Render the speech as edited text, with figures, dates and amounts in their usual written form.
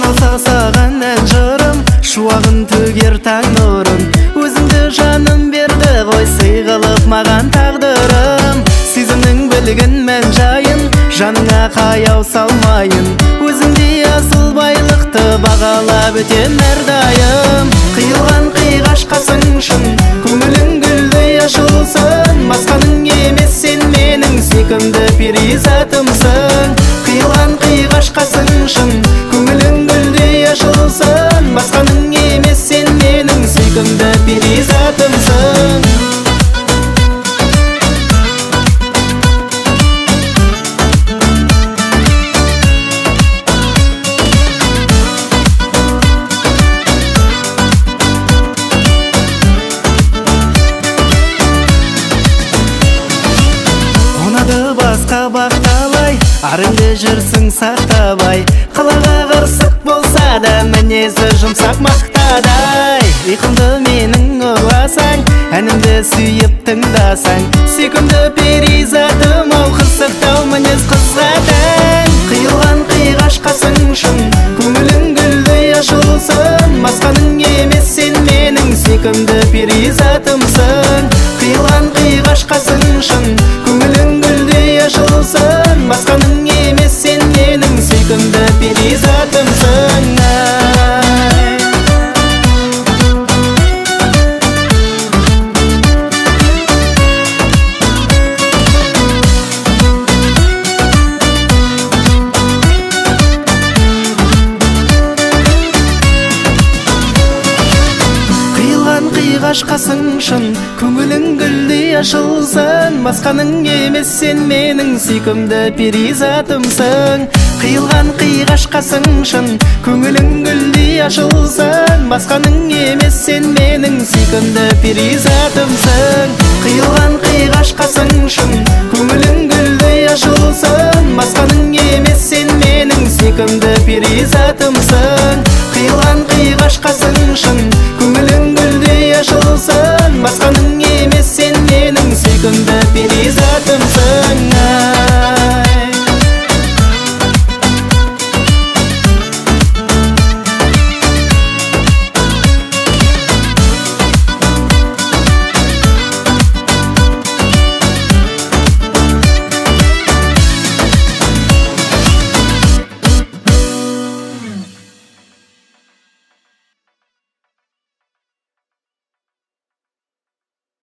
қалса саған ән жырым, шуағын төгер таң нұрын. Өзіңді жаным берді ғой сый қылып маған тағдырым. Сезімнің білгін мән жайын, жаныңа қаяу салмайын. Өзіңдей асыл байлықты бағалап өтем әрдайым. Қиылған қиғаш қасың шын, көңілің гүлдей ашылсын. Басқаның емес сен менің сүйкімді перизатымсың. Қиылған қиғаш қасың шын, көңілің гүлдей ашылсын. Басқаның емес сен менің сүйкімді перизатымсың. Басқа бақталай, арыңды жүрсің сақтабай. Қалаға қырсық болса да мінезі жұмсақ мақтадай. Ұйқымды менің ұрласаң, әнімді сүйіп тыңдасаң. Сүйкімді перизатым ау, қырсықтау мінез қызға тән. Қиылған қиғаш қасың шын, көңілің гүлдей ашылсын. Басқаның емес сен менің сүйкімді перизатымсың. Қиылған қиғаш қасың шын, көңілің гүлдей ашылсын. Басқаның емес сен менің сүйкімді перизатымсың. Қиғаш қасың шын, көңілің гүлдей ашылсын. Басқаның емес сен менің сүйкімді перизатымсың. Қиылған қиғаш қасың шын, көңілің гүлдей ашылсын. Басқаның емес сен менің сүйкімді перизатымсың. Қиылған қиғаш қасың шын, көңілің гүлдей ашылсын. Басқаның емес сен менің сүйкімді перизатымсың. Қиылған қиғаш қасың шын,